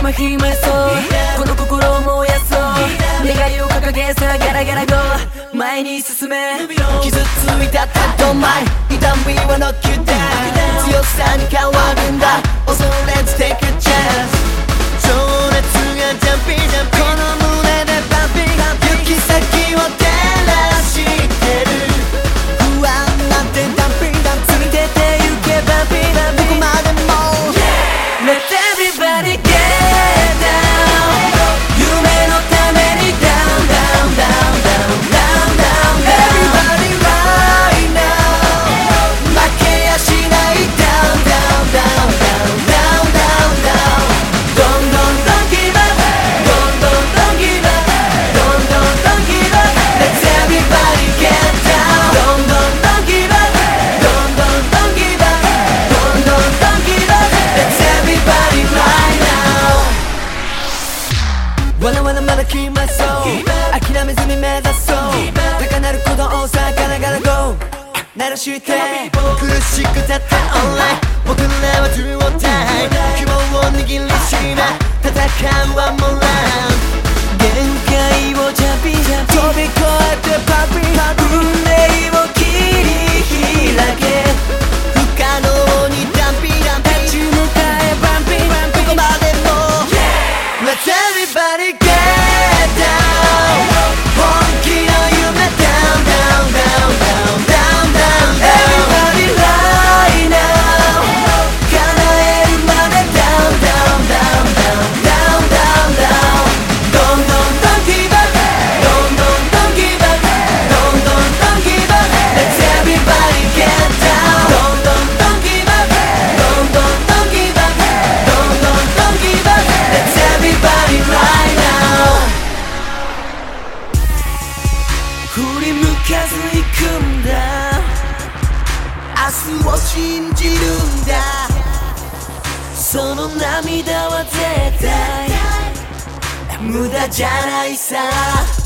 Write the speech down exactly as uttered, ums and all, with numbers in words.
まひまそうこの心を燃やそう願いを掲げさギャラギャラゴー前に進め傷ついたってどまい痛みはノックダウン強さに変わるんだ恐れず take a chance 情熱がジャンピージャンピーこの胸でバンピー行き先を照らしてる不安なんてダンピーダンついてて行けばバンピーバンピーどこまでも Let everybody get down 夢のために down down down down down down Everybody right now 負けやしない down down down down down down down Don't don't don't give up Don't don't don't give up Don't don't don't give up Let everybody get down Don't don't don't give up Don't don't don't give up Don't don't don't give up Let everybody right now わらわらまだ来まそう諦めずに目指そう高鳴る鼓動をさガラガラ GO 鳴らして苦しくたってオンライン僕らはデュオタイム希望を握りしめ戦うはもらう限界をジャンピジャンピ飛び越えてパピ運命を切り開け不可能にダンピダンピ立ち向かえバンピどこまでも Let everybody get down 本気の夢 down down down down down down Everybody right now 叶えるまで down down down down down down down Don't don't don't give up Don't don't don't give up Don't don't don't give up Let everybody get down Don't don't don't give up Don't don't don't give up Don't don't don't give up Let everybody right now 振り向かず行くんだ明日を信じるんだその涙は絶対無駄じゃないさ